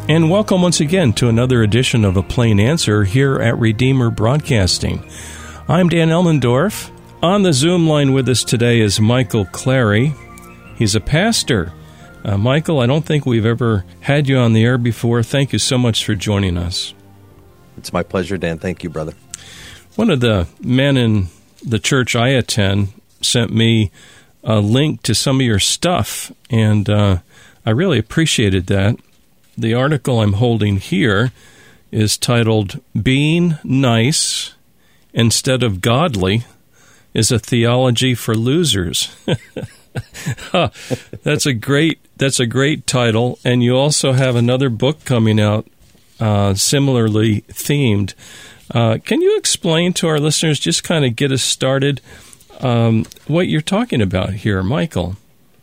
And welcome once again to another edition of A Plain Answer here at Redeemer Broadcasting. I'm Dan Elmendorf. On the Zoom line with us today is Michael Clary. He's a pastor. Michael, I don't think we've ever had you on the air before. Thank you so much for joining us. It's my pleasure, Dan. Thank you, brother. One of the men in the church I attend sent me a link to some of your stuff, and I really appreciated that. The article I'm holding here is titled, "Being Nice Instead of Godly is a Theology for Losers." That's a great title, and you also have another book coming out similarly themed. Can you explain to our listeners, just kind of get us started, what you're talking about here, Michael?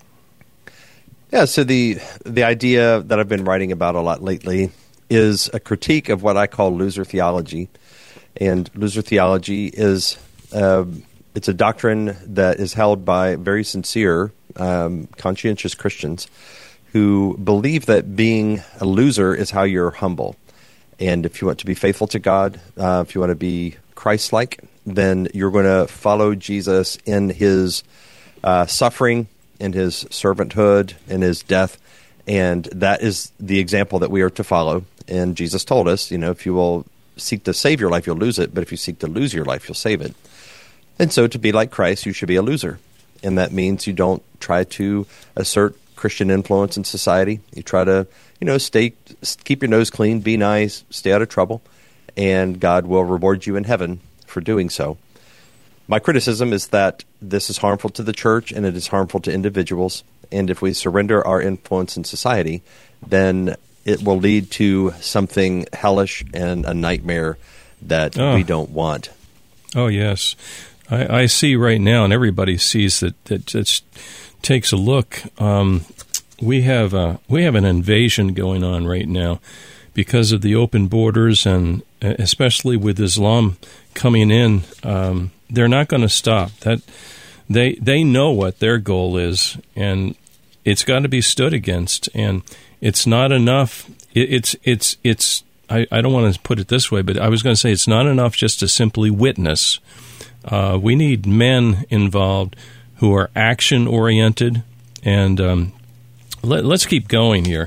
Yeah, so the idea that I've been writing about a lot lately is a critique of what I call loser theology. And loser theology is it's a doctrine that is held by very sincere, conscientious Christians who believe that being a loser is how you're humble. And if you want to be faithful to God, if you want to be Christ-like, then you're going to follow Jesus in his suffering, in his servanthood, in his death, and that is the example that we are to follow. And Jesus told us, if you will seek to save your life, you'll lose it, but if you seek to lose your life, you'll save it. And so to be like Christ, you should be a loser. And that means you don't try to assert Christian influence in society. You try to, keep your nose clean, be nice, stay out of trouble, and God will reward you in heaven for doing so. My criticism is that this is harmful to the church and it is harmful to individuals. And if we surrender our influence in society, then it will lead to something hellish and a nightmare that we don't want. Oh, yes. I see right now, and everybody sees that just takes a look. We have an invasion going on right now because of the open borders, and especially with Islam coming in. They're not going to stop. That they know what their goal is, and it's got to be stood against. And it's not enough. It's. I don't want to put it this way, but I was going to say it's not enough just to simply witness. We need men involved who are action oriented. And let's keep going here.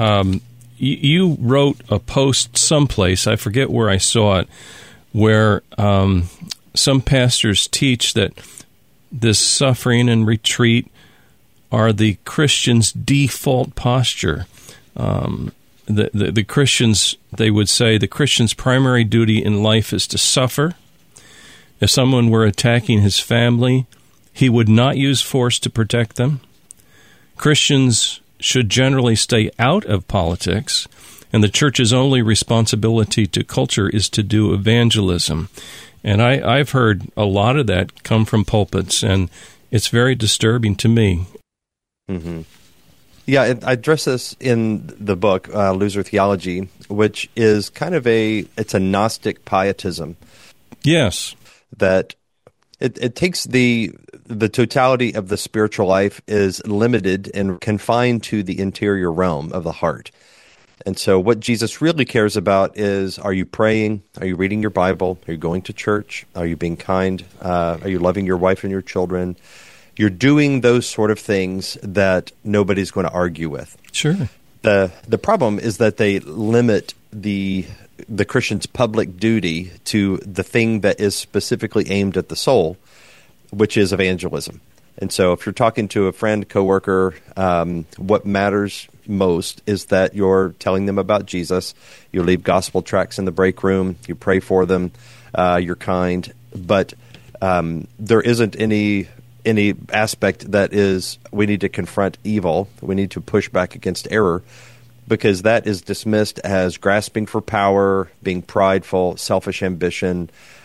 You wrote a post someplace, I forget where I saw it, where some pastors teach that this suffering and retreat are the Christian's default posture. The Christians, they would say, the Christian's primary duty in life is to suffer. If someone were attacking his family, he would not use force to protect them. Christians should generally stay out of politics, and the church's only responsibility to culture is to do evangelism. And I've heard a lot of that come from pulpits, and it's very disturbing to me. Mm-hmm. Yeah, I address this in the book, Loser Theology, which is kind of it's a Gnostic pietism. Yes. That it takes the totality of the spiritual life is limited and confined to the interior realm of the heart. And so what Jesus really cares about is, are you praying? Are you reading your Bible? Are you going to church? Are you being kind? Are you loving your wife and your children? You're doing those sort of things that nobody's going to argue with. Sure. The problem is that they limit the Christian's public duty to the thing that is specifically aimed at the soul, which is evangelism. And so if you're talking to a friend, coworker, what matters most is that you're telling them about Jesus. You leave gospel tracts in the break room. You pray for them. You're kind. But there isn't any aspect that is, we need to confront evil. We need to push back against error, because that is dismissed as grasping for power, being prideful, selfish ambition.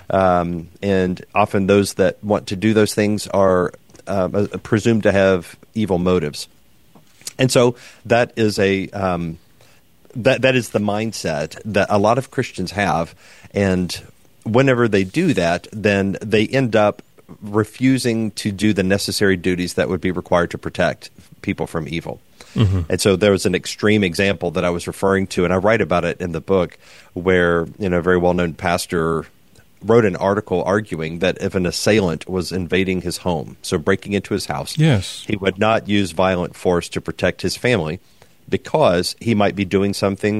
And often those that want to do those things are presumed to have evil motives. And so that is that is the mindset that a lot of Christians have. And whenever they do that, then they end up refusing to do the necessary duties that would be required to protect people from evil. And so there was an extreme example that I was referring to, and I write about it in the book, where a very well-known pastor wrote an article arguing that if an assailant was invading his home, so breaking into his house, yes, he would not use violent force to protect his family, because he might be doing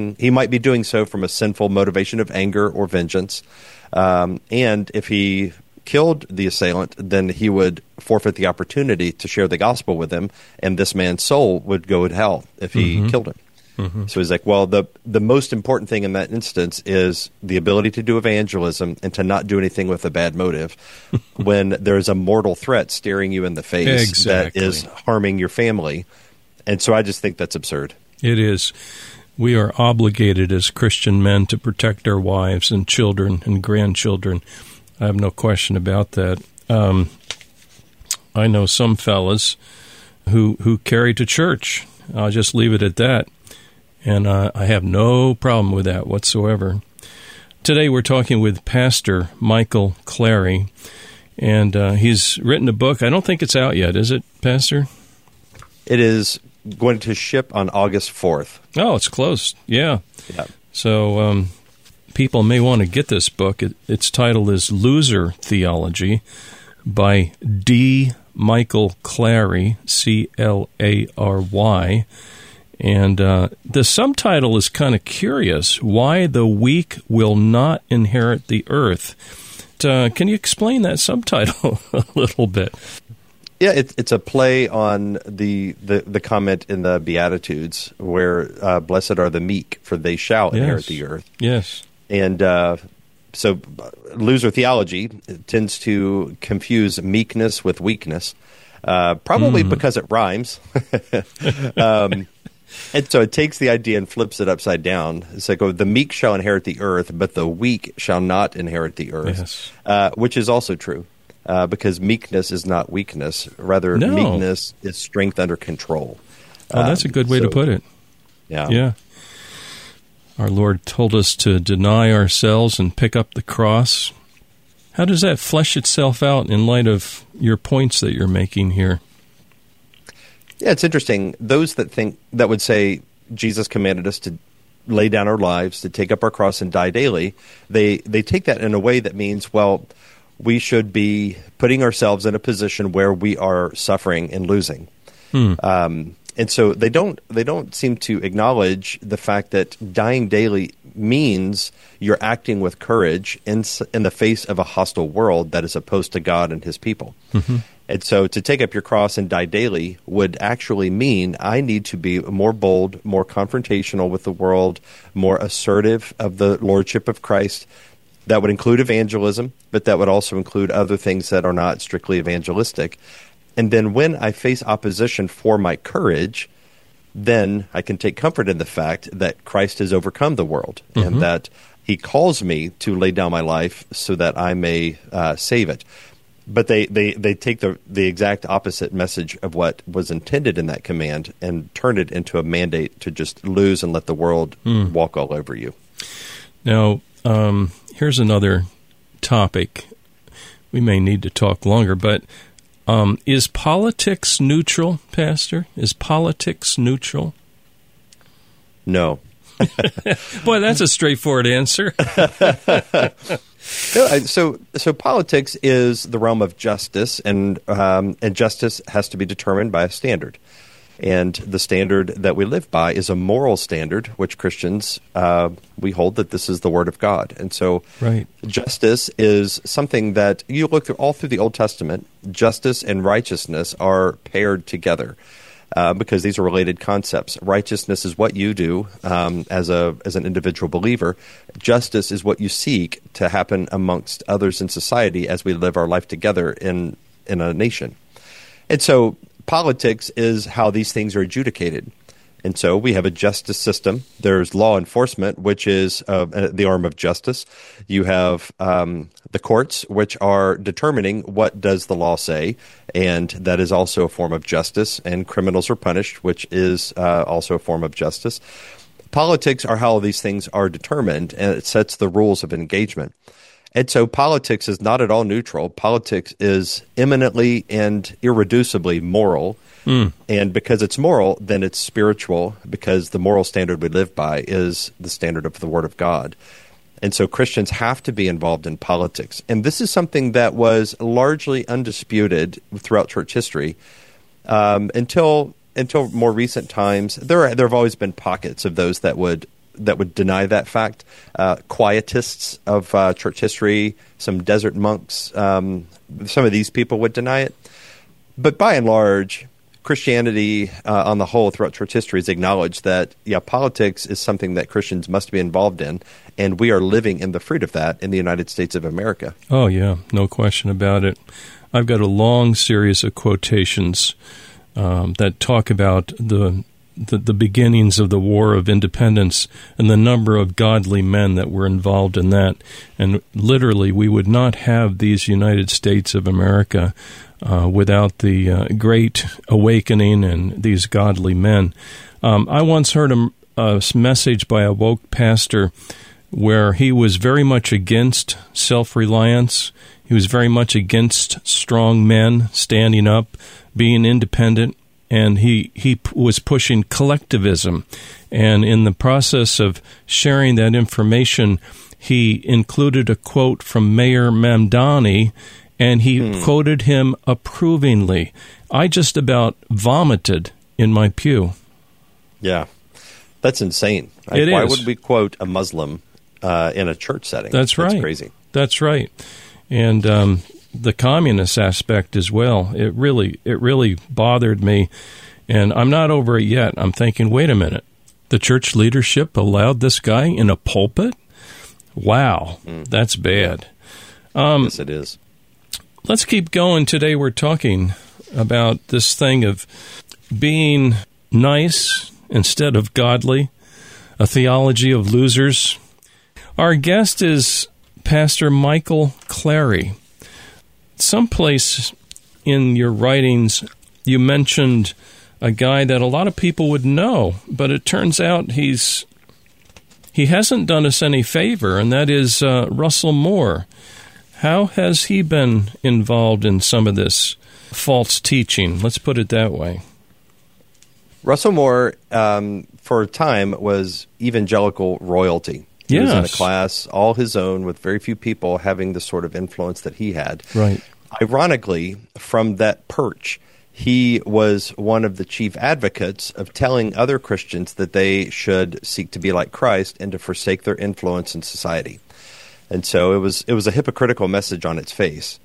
so from a sinful motivation of anger or vengeance. And if he killed the assailant, then he would forfeit the opportunity to share the gospel with him, and this man's soul would go to hell if he killed him. So he's like, well, the most important thing in that instance is the ability to do evangelism and to not do anything with a bad motive when there's a mortal threat staring you in the face that is harming your family. And so I just think that's absurd. It is. We are obligated as Christian men to protect our wives and children and grandchildren. I have no question about that. I know some fellas who carry to church. I'll just leave it at that. And I have no problem with that whatsoever. Today we're talking with Pastor Michael Clary, and he's written a book. I don't think it's out yet, is it, Pastor? It is going to ship on August 4th. Oh, it's close. Yeah. So people may want to get this book. Its title is Loser Theology by D. Michael Clary, C-L-A-R-Y. And the subtitle is kind of curious, Why the Weak Will Not Inherit the Earth. Can you explain that subtitle a little bit? Yeah, it's a play on the comment in the Beatitudes where blessed are the meek, for they shall inherit the earth. Yes. And so loser theology tends to confuse meekness with weakness, probably because it rhymes. And so it takes the idea and flips it upside down. It's like, the meek shall inherit the earth, but the weak shall not inherit the earth, which is also true. Because meekness is not weakness. Rather, meekness is strength under control. Oh, that's a good way to put it. Yeah. Our Lord told us to deny ourselves and pick up the cross. How does that flesh itself out in light of your points that you're making here? Yeah, it's interesting. Those that would say Jesus commanded us to lay down our lives, to take up our cross and die daily, they take that in a way that means, well, we should be putting ourselves in a position where we are suffering and losing. And so they don't seem to acknowledge the fact that dying daily means you're acting with courage in the face of a hostile world that is opposed to God and his people. And so to take up your cross and die daily would actually mean I need to be more bold, more confrontational with the world, more assertive of the lordship of Christ. That would include evangelism, but that would also include other things that are not strictly evangelistic. And then when I face opposition for my courage, then I can take comfort in the fact that Christ has overcome the world and that he calls me to lay down my life so that I may save it. But they take the exact opposite message of what was intended in that command and turn it into a mandate to just lose and let the world walk all over you. Now, here's another topic. We may need to talk longer, but is politics neutral, Pastor? Is politics neutral? No. Boy, that's a straightforward answer. So politics is the realm of justice, and justice has to be determined by a standard. And the standard that we live by is a moral standard, which Christians, we hold that this is the Word of God. And so justice is something that you look all through the Old Testament, justice and righteousness are paired together because these are related concepts. Righteousness is what you do as an individual believer. Justice is what you seek to happen amongst others in society as we live our life together in a nation. And so politics is how these things are adjudicated. And so we have a justice system. There's law enforcement, which is the arm of justice. You have the courts, which are determining what does the law say, and that is also a form of justice. And criminals are punished, which is also a form of justice. Politics are how these things are determined, and it sets the rules of engagement. And so politics is not at all neutral. Politics is eminently and irreducibly moral. And because it's moral, then it's spiritual, because the moral standard we live by is the standard of the Word of God. And so Christians have to be involved in politics. And this is something that was largely undisputed throughout church history until more recent times. There have always been pockets of those that would deny that fact. Quietists of church history, some desert monks, some of these people would deny it. But by and large, Christianity on the whole throughout church history has acknowledged that, politics is something that Christians must be involved in, and we are living in the fruit of that in the United States of America. Oh, yeah, no question about it. I've got a long series of quotations that talk about the beginnings of the War of Independence and the number of godly men that were involved in that. And literally, we would not have these United States of America without the great awakening and these godly men. I once heard a message by a woke pastor where he was very much against self-reliance. He was very much against strong men standing up, being independent, and he was pushing collectivism. And in the process of sharing that information, he included a quote from Mayor Mamdani, and he quoted him approvingly. I just about vomited in my pew. Yeah, that's insane. Why would we quote a Muslim in a church setting? That's right. That's crazy. That's right. And the communist aspect as well, it really bothered me. And I'm not over it yet. I'm thinking, wait a minute. The church leadership allowed this guy in a pulpit? Wow, that's bad. Yes, it is. Let's keep going. Today we're talking about this thing of being nice instead of godly, a theology of losers. Our guest is Pastor Michael Clary. Someplace in your writings you mentioned a guy that a lot of people would know, but it turns out he hasn't done us any favor, and that is Russell Moore. How has he been involved in some of this false teaching? Let's put it that way. Russell Moore, for a time, was evangelical royalty. He was in a class all his own with very few people having the sort of influence that he had. Right. Ironically, from that perch, he was one of the chief advocates of telling other Christians that they should seek to be like Christ and to forsake their influence in society. And so it was a hypocritical message on its face.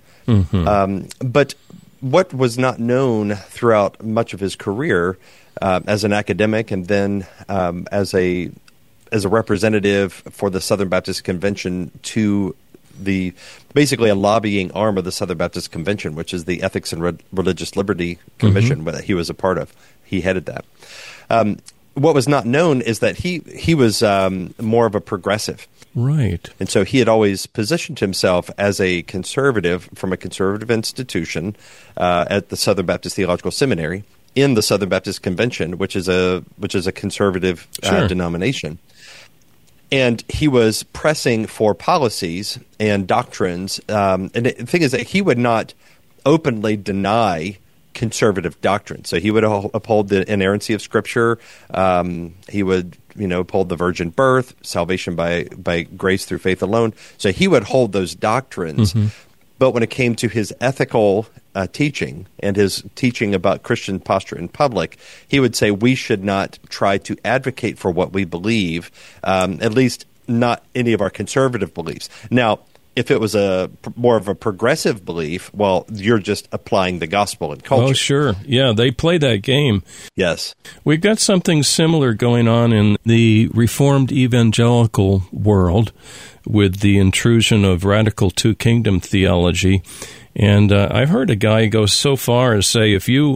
But what was not known throughout much of his career as an academic and then as a representative for the Southern Baptist Convention to basically a lobbying arm of the Southern Baptist Convention, which is the Ethics and Religious Liberty Commission that he was a part of. He headed that. What was not known is that he was more of a progressive. Right. And so he had always positioned himself as a conservative from a conservative institution at the Southern Baptist Theological Seminary in the Southern Baptist Convention, which is a conservative denomination. And he was pressing for policies and doctrines. And the thing is that he would not openly deny conservative doctrine. So he would uphold the inerrancy of Scripture. He would, uphold the virgin birth, salvation by grace through faith alone. So he would hold those doctrines. But when it came to his ethical teaching and his teaching about Christian posture in public, he would say we should not try to advocate for what we believe, at least not any of our conservative beliefs. Now, if it was more of a progressive belief, well, you're just applying the gospel and culture. Oh, sure. Yeah, they play that game. Yes. We've got something similar going on in the Reformed evangelical world with the intrusion of radical two-kingdom theology. And I've heard a guy go so far as say if you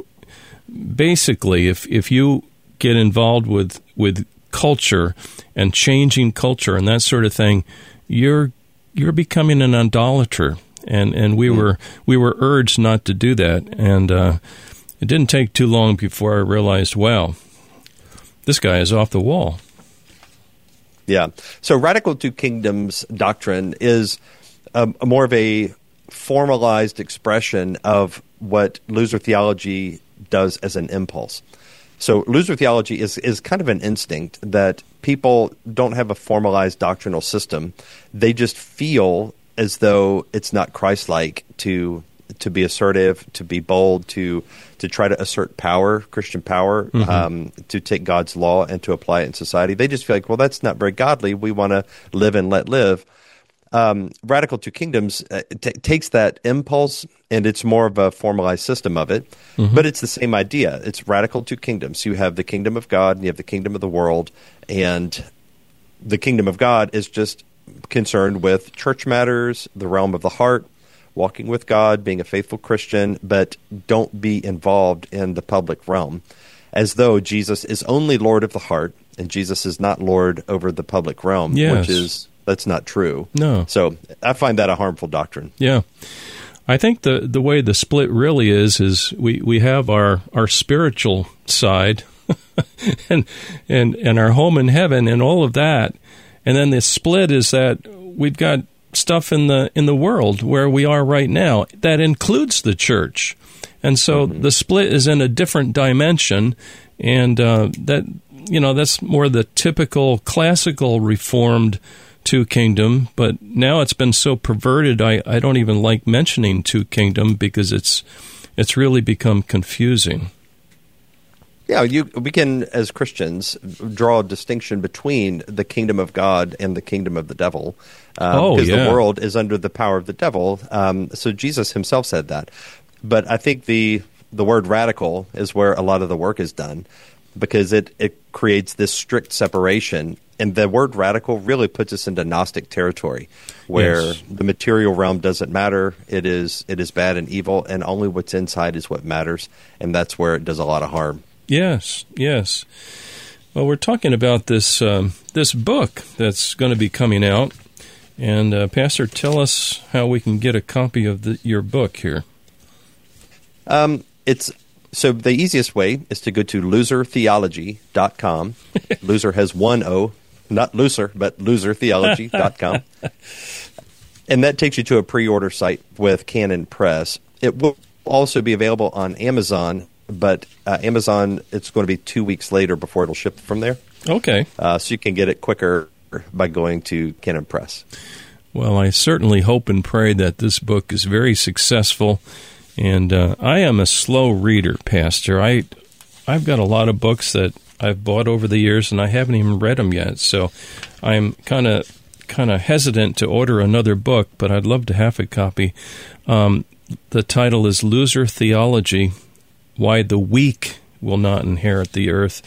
get involved with culture and changing culture and that sort of thing, you're becoming an idolater, and we were urged not to do that, and it didn't take too long before I realized, wow, this guy is off the wall. Yeah. So radical two kingdoms doctrine is more of a formalized expression of what loser theology does as an impulse. So loser theology is kind of an instinct that people don't have a formalized doctrinal system. They just feel as though it's not Christ-like to be assertive, to be bold, to try to assert power, Christian power, to take God's law and to apply it in society. They just feel like, well, that's not very godly. We want to live and let live. Radical Two Kingdoms takes that impulse, and it's more of a formalized system of it. But it's the same idea. It's Radical Two Kingdoms. You have the kingdom of God, and you have the kingdom of the world, and the kingdom of God is just concerned with church matters, the realm of the heart, walking with God, being a faithful Christian, but don't be involved in the public realm, as though Jesus is only Lord of the heart, and Jesus is not Lord over the public realm, that's not true. No. So I find that a harmful doctrine. Yeah. I think the way the split really is we have our spiritual side and our home in heaven and all of that. And then the split is that we've got stuff in the world where we are right now that includes the church. And so the split is in a different dimension, and that's more the typical classical Reformed two kingdom, but now it's been so perverted I don't even like mentioning two kingdom because it's really become confusing. Yeah, we can, as Christians, draw a distinction between the kingdom of God and the kingdom of the devil, because the world is under the power of the devil. So Jesus himself said that. But I think the word radical is where a lot of the work is done, because it creates this strict separation. And the word radical really puts us into Gnostic territory, where the material realm doesn't matter. It is bad and evil, and only what's inside is what matters, and that's where it does a lot of harm. Yes. Well, we're talking about this book that's going to be coming out, and Pastor, tell us how we can get a copy of your book here. So the easiest way is to go to losertheology.com. Loser has one O. Not looser, but losertheology.com. And that takes you to a pre-order site with Canon Press. It will also be available on Amazon, but Amazon, it's going to be 2 weeks later before it'll ship from there. Okay. So you can get it quicker by going to Canon Press. Well, I certainly hope and pray that this book is very successful. And I am a slow reader, Pastor. I've got a lot of books that I've bought over the years, and I haven't even read them yet. So I'm kind of hesitant to order another book, but I'd love to have a copy. The title is Loser Theology: Why the Weak Will Not Inherit the Earth.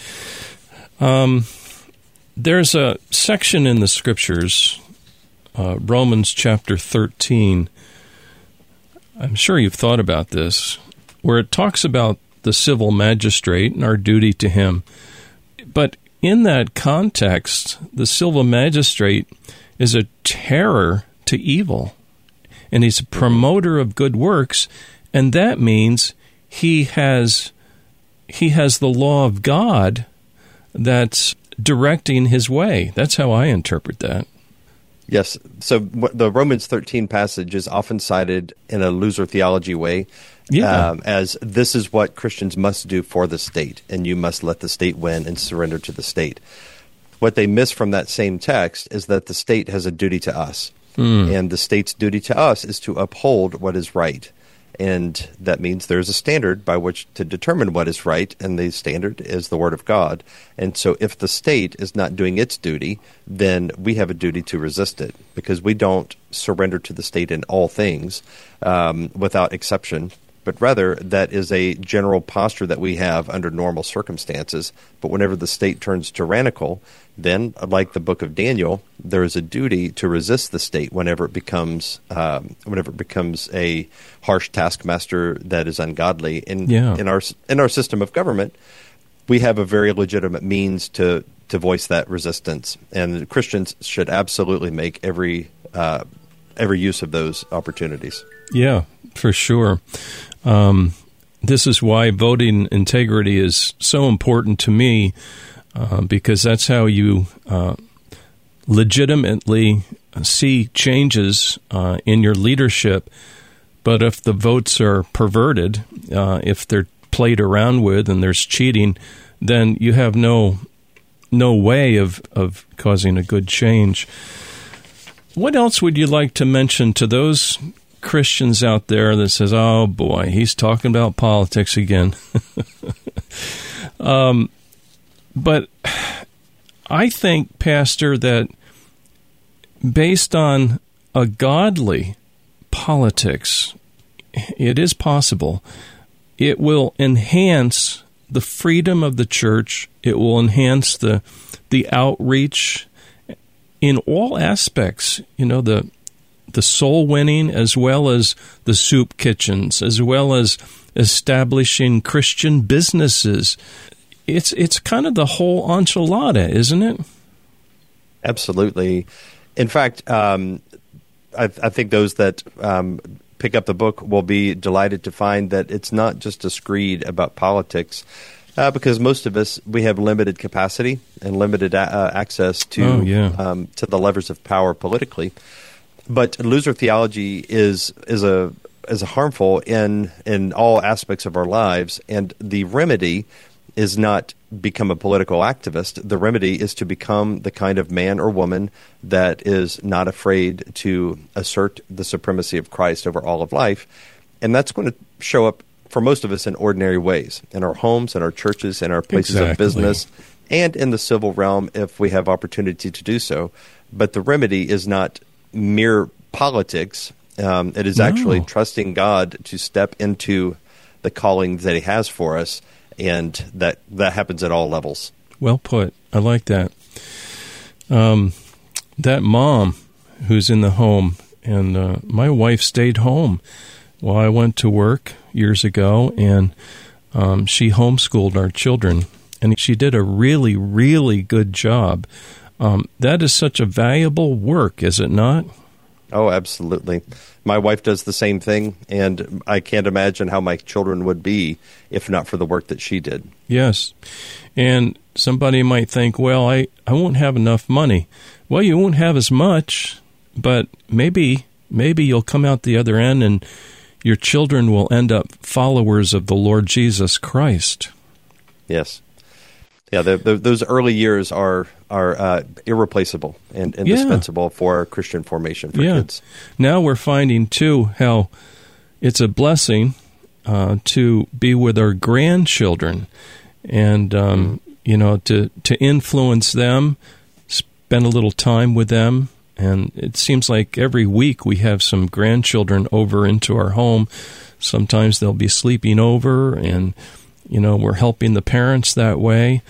There's a section in the Scriptures, Romans chapter 13. I'm sure you've thought about this, where it talks about the civil magistrate and our duty to him. But in that context, the civil magistrate is a terror to evil, and he's a promoter of good works, and that means he has the law of God that's directing his way. That's how I interpret that. Yes. So the Romans 13 passage is often cited in a loser theology way, as this is what Christians must do for the state, and you must let the state win and surrender to the state. What they miss from that same text is that the state has a duty to us, and the state's duty to us is to uphold what is right. And that means there's a standard by which to determine what is right, and the standard is the Word of God. And so if the state is not doing its duty, then we have a duty to resist it, because we don't surrender to the state in all things without exception, but rather that is a general posture that we have under normal circumstances. But whenever the state turns tyrannical, then, like the book of Daniel, there is a duty to resist the state whenever it becomes a harsh taskmaster that is ungodly. In our system of government, we have a very legitimate means to voice that resistance, and Christians should absolutely make every use of those opportunities. Yeah, for sure. This is why voting integrity is so important to me. Because that's how you legitimately see changes in your leadership. But if the votes are perverted, if they're played around with and there's cheating, then you have no way of causing a good change. What else would you like to mention to those Christians out there that says, oh boy, he's talking about politics again? But I think, Pastor, that based on a godly politics, it is possible. It will enhance the freedom of the church. It will enhance the outreach in all aspects, the soul winning as well as the soup kitchens, as well as establishing Christian businesses. It's kind of the whole enchilada, isn't it? Absolutely. In fact, I think those that pick up the book will be delighted to find that it's not just a screed about politics, because most of us, we have limited capacity and limited access to the levers of power politically. But loser theology is harmful in all aspects of our lives, and the remedy is not become a political activist. The remedy is to become the kind of man or woman that is not afraid to assert the supremacy of Christ over all of life. And that's going to show up for most of us in ordinary ways, in our homes, in our churches, in our places of business, and in the civil realm if we have opportunity to do so. But the remedy is not mere politics. It is actually trusting God to step into the calling that He has for us, and that happens at all levels. Well put. I like that. That mom who's in the home, and my wife stayed home while I went to work years ago, and she homeschooled our children, and she did a really, really good job. That is such a valuable work, is it not? Oh, absolutely. My wife does the same thing, and I can't imagine how my children would be if not for the work that she did. Yes. And somebody might think, well, I won't have enough money. Well, you won't have as much, but maybe you'll come out the other end and your children will end up followers of the Lord Jesus Christ. Yes. Yeah, those early years are irreplaceable and indispensable for Christian formation for kids. Now we're finding, too, how it's a blessing to be with our grandchildren and, to influence them, spend a little time with them. And it seems like every week we have some grandchildren over into our home. Sometimes they'll be sleeping over, and we're helping the parents that way.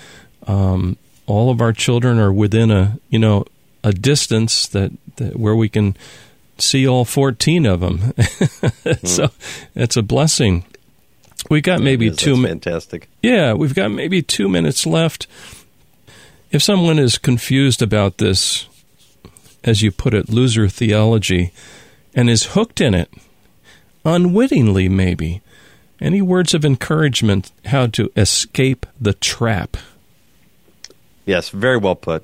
All of our children are within a distance that where we can see all 14 of them. So it's a blessing. We got maybe That's fantastic. Yeah, we've got maybe 2 minutes left. If someone is confused about this, as you put it, loser theology, and is hooked in it, unwittingly maybe, any words of encouragement how to escape the trap? Yes, very well put.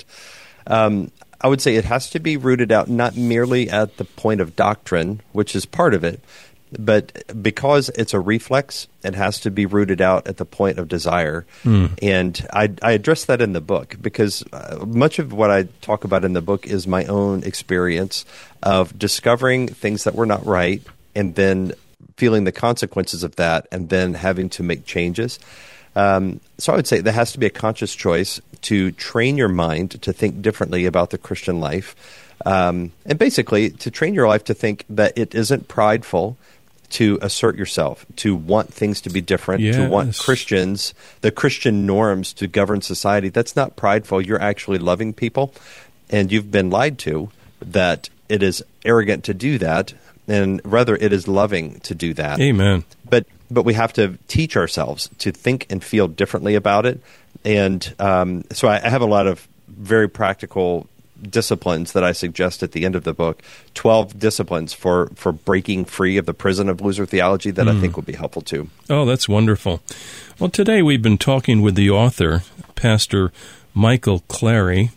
I would say it has to be rooted out not merely at the point of doctrine, which is part of it, but because it's a reflex, it has to be rooted out at the point of desire. And I address that in the book because much of what I talk about in the book is my own experience of discovering things that were not right and then feeling the consequences of that and then having to make changes. So I would say there has to be a conscious choice to train your mind to think differently about the Christian life, and basically to train your life to think that it isn't prideful to assert yourself, to want things to be different, to want Christians, the Christian norms to govern society. That's not prideful. You're actually loving people, and you've been lied to that it is arrogant to do that, and rather it is loving to do that. Amen. But we have to teach ourselves to think and feel differently about it. And so I have a lot of very practical disciplines that I suggest at the end of the book, 12 disciplines for breaking free of the prison of loser theology that I think will be helpful too. Oh, that's wonderful. Well, today we've been talking with the author, Pastor Michael Clary,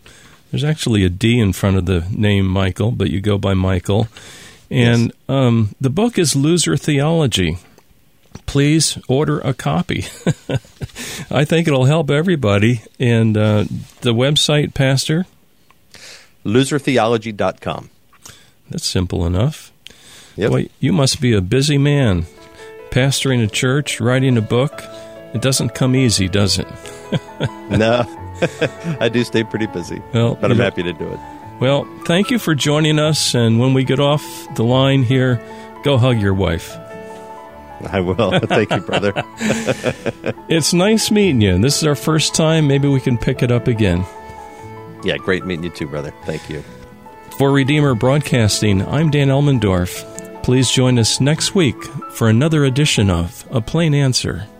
There's actually a D in front of the name Michael, but you go by Michael. And the book is Loser Theology. Please order a copy. I think it'll help everybody. And the website, Pastor? Losertheology.com. That's simple enough. Yep. Boy, you must be a busy man. Pastoring a church, writing a book. It doesn't come easy, does it? No. I do stay pretty busy, but I'm happy to do it. Well, thank you for joining us. And when we get off the line here, go hug your wife. I will. Thank you, brother. It's nice meeting you. This is our first time. Maybe we can pick it up again. Yeah, great meeting you too, brother. Thank you. For Redeemer Broadcasting, I'm Dan Elmendorf. Please join us next week for another edition of A Plain Answer.